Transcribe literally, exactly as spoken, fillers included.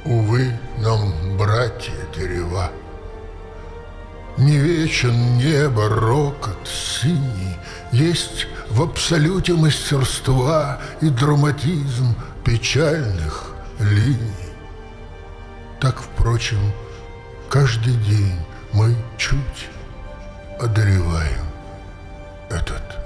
Увы, нам, братья дерева, не вечен небо рокот синий, есть в абсолюте мастерства и драматизм печальных линий. Так, впрочем, каждый день мы чуть одолеваем этот